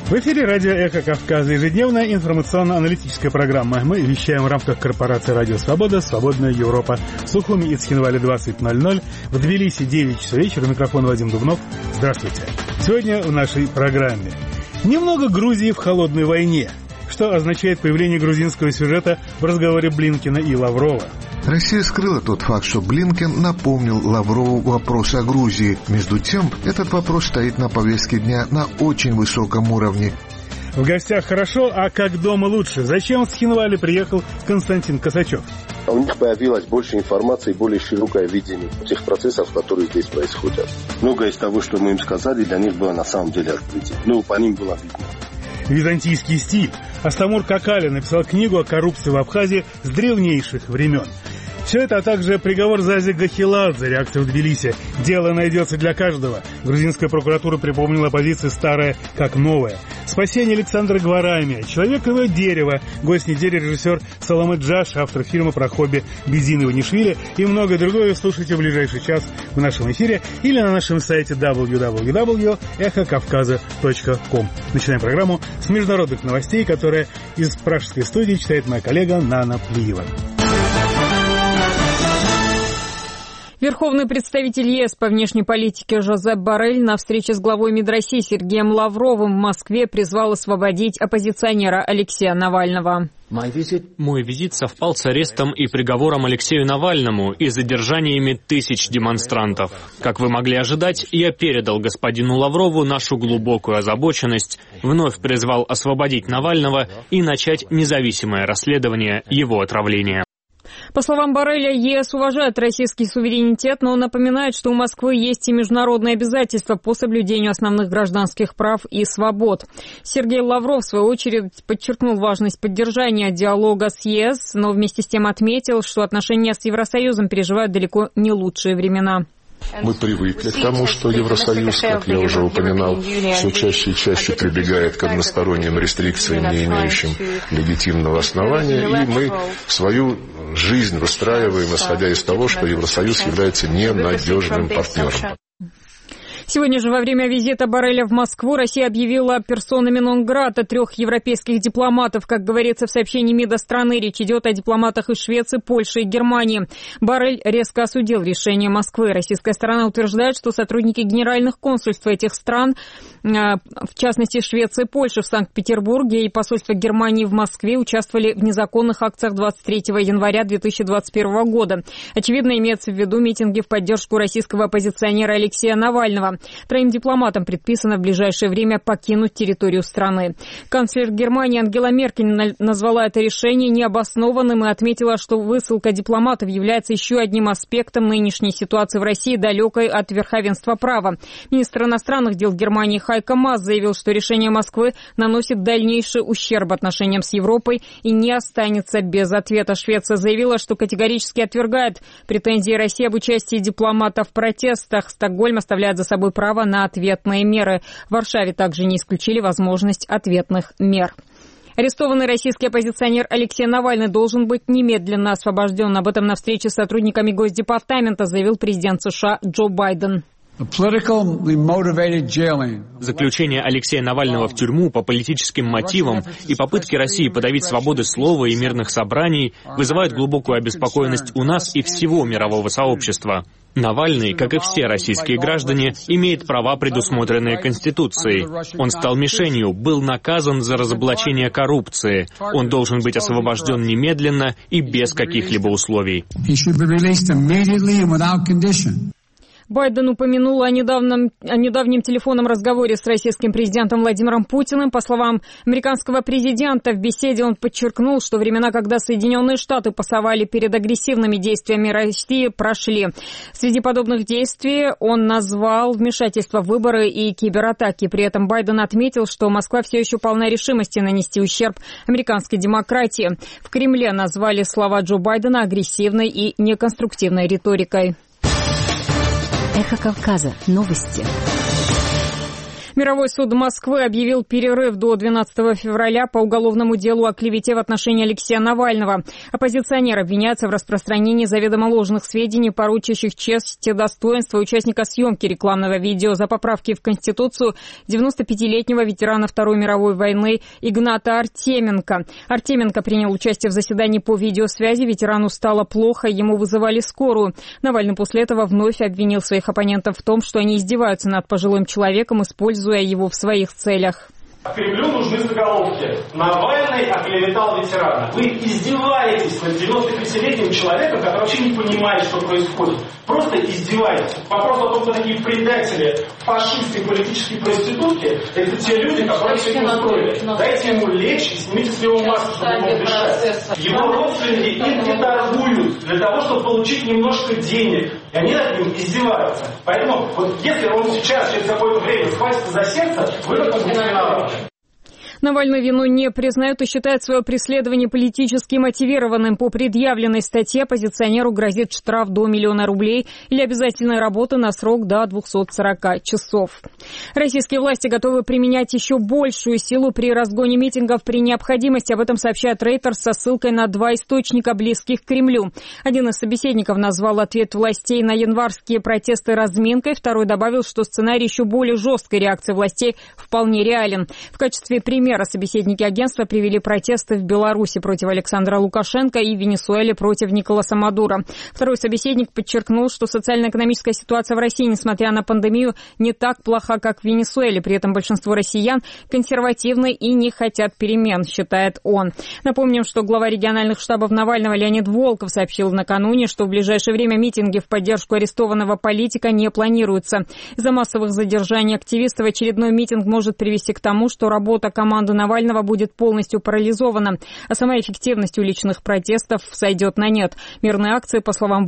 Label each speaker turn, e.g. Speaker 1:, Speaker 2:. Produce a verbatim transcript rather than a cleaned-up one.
Speaker 1: В эфире радио «Эхо Кавказа», ежедневная информационно-аналитическая программа. Мы вещаем в рамках корпорации «Радио Свобода», «Свободная Европа». В Сухуми и Цхинвале двадцать ноль ноль, в Тбилиси девять часов вечера. Микрофон Вадим Дубнов. Здравствуйте. Сегодня в нашей программе немного Грузии в холодной войне. Что означает появление грузинского сюжета в разговоре Блинкена и Лаврова?
Speaker 2: Россия скрыла тот факт, что Блинкен напомнил Лаврову вопрос о Грузии. Между тем, этот вопрос стоит на повестке дня на очень высоком уровне.
Speaker 1: В гостях хорошо, а как дома лучше? Зачем в Цхинвале приехал Константин Косачев?
Speaker 3: У них появилось больше информации и более широкое видение тех процессов, которые здесь происходят. Многое из того, что мы им сказали, для них было на самом деле открытие. Ну, по ним было видно.
Speaker 1: Византийский стиль. Астамур Какаля написал книгу о коррупции в Абхазии с древнейших времен. Все это, а также приговор Зази Гахеладзе, реакция в Тбилиси. Дело найдется для каждого. Грузинская прокуратура припомнила позиции старая как новая. Спасение Александра Гварамия. Человековое дерево. Гость недели режиссер Саламе Джаш, автор фильма про хобби Бизин Иванишвили и многое другое. Слушайте в ближайший час в нашем эфире или на нашем сайте дабл ю дабл ю дабл ю точка эхо кавказа точка ком. Начинаем программу с международных новостей, которые из пражской студии читает моя коллега Нана Плиева.
Speaker 4: Верховный представитель ЕС по внешней политике Жозеп Боррель на встрече с главой МИД России Сергеем Лавровым в Москве призвал освободить оппозиционера Алексея Навального.
Speaker 5: Мой визит совпал с арестом и приговором Алексею Навальному и задержаниями тысяч демонстрантов. Как вы могли ожидать, я передал господину Лаврову нашу глубокую озабоченность, вновь призвал освободить Навального и начать независимое расследование его отравления.
Speaker 4: По словам Борреля, ЕС уважает российский суверенитет, но напоминает, что у Москвы есть и международные обязательства по соблюдению основных гражданских прав и свобод. Сергей Лавров, в свою очередь, подчеркнул важность поддержания диалога с ЕС, но вместе с тем отметил, что отношения с Евросоюзом переживают далеко не лучшие времена.
Speaker 6: Мы привыкли к тому, что Евросоюз, как я уже упоминал, все чаще и чаще прибегает к односторонним рестрикциям, не имеющим легитимного основания, и мы свою жизнь выстраиваем, исходя из того, что Евросоюз является ненадежным партнером.
Speaker 4: Сегодня же во время визита Борреля в Москву Россия объявила персонами нон-грата трех европейских дипломатов. Как говорится в сообщении МИДа страны, речь идет о дипломатах из Швеции, Польши и Германии. Боррель резко осудил решение Москвы. Российская сторона утверждает, что сотрудники генеральных консульств этих стран, в частности Швеции и Польши в Санкт-Петербурге и посольства Германии в Москве, участвовали в незаконных акциях двадцать третьего января две тысячи двадцать первого года. Очевидно, имеется в виду митинги в поддержку российского оппозиционера Алексея Навального. Троим дипломатам предписано в ближайшее время покинуть территорию страны. Канцлер Германии Ангела Меркель назвала это решение необоснованным и отметила, что высылка дипломатов является еще одним аспектом нынешней ситуации в России, далекой от верховенства права. Министр иностранных дел Германии Хайко Маас заявил, что решение Москвы наносит дальнейший ущерб отношениям с Европой и не останется без ответа. Швеция заявила, что категорически отвергает претензии России об участии дипломатов в протестах. Стокгольм оставляет за собой право на ответные меры. В Варшаве также не исключили возможность ответных мер. Арестованный российский оппозиционер Алексей Навальный должен быть немедленно освобожден. Об этом на встрече с сотрудниками Госдепартамента заявил президент США Джо Байден.
Speaker 5: Заключение Алексея Навального в тюрьму по политическим мотивам и попытки России подавить свободы слова и мирных собраний вызывают глубокую обеспокоенность у нас и всего мирового сообщества. Навальный, как и все российские граждане, имеет права, предусмотренные Конституцией. Он стал мишенью, был наказан за разоблачение коррупции. Он должен быть освобожден немедленно и без каких-либо условий.
Speaker 4: Байден упомянул о недавнем, о недавнем телефонном разговоре с российским президентом Владимиром Путиным. По словам американского президента, в беседе он подчеркнул, что времена, когда Соединенные Штаты пасовали перед агрессивными действиями России, прошли. Среди подобных действий он назвал вмешательство в выборы и кибератаки. При этом Байден отметил, что Москва все еще полна решимости нанести ущерб американской демократии. В Кремле назвали слова Джо Байдена агрессивной и неконструктивной риторикой.
Speaker 7: Эхо Кавказа. Новости.
Speaker 4: Мировой суд Москвы объявил перерыв до двенадцатого февраля по уголовному делу о клевете в отношении Алексея Навального. Оппозиционер обвиняется в распространении заведомо ложных сведений, порочащих честь и достоинство участника съемки рекламного видео за поправки в Конституцию девяносто пятилетнего ветерана Второй мировой войны Игната Артеменко. Артеменко принял участие в заседании по видеосвязи. Ветерану стало плохо, ему вызывали скорую. Навальный после этого вновь обвинил своих оппонентов в том, что они издеваются над пожилым человеком, используя его в своих целях.
Speaker 7: Кремлю нужны заголовки. Навальный оклеветал ветерана. Вы издеваетесь над девяностопятилетним человеком, который вообще не понимает, что происходит. Просто издеваетесь. Вопрос о том, что такие предатели, фашисты, политические проститутки, это те люди, которые все это устроили. Дайте ему лечь и снимите с него маску, чтобы он мог дышать. Его родственники им не торгуют для того, чтобы получить немножко денег. И они над ним издеваются. Поэтому вот если он сейчас, через какое-то время схватится за сердце, вы в этом будете виноваты.
Speaker 4: Навальный вину не признает и считает свое преследование политически мотивированным. По предъявленной статье оппозиционеру грозит штраф до миллиона рублей или обязательная работа на срок до двухсот сорока часов. Российские власти готовы применять еще большую силу при разгоне митингов при необходимости. Об этом сообщает Reuters со ссылкой на два источника, близких к Кремлю. Один из собеседников назвал ответ властей на январские протесты разминкой. Второй добавил, что сценарий еще более жесткой реакции властей вполне реален. В качестве примера собеседники агентства привели протесты в Беларуси против Александра Лукашенко и в Венесуэле против Николаса Мадуро. Второй собеседник подчеркнул, что социально-экономическая ситуация в России, несмотря на пандемию, не так плоха, как в Венесуэле. При этом большинство россиян консервативны и не хотят перемен, считает он. Напомним, что глава региональных штабов Навального Леонид Волков сообщил накануне, что в ближайшее время митинги в поддержку арестованного политика не планируются. Из-за массовых задержаний активистов очередной митинг может привести к тому, что работа команды Команда Навального будет полностью парализована, а сама эффективность уличных протестов сойдет на нет. Мирные акции, по словам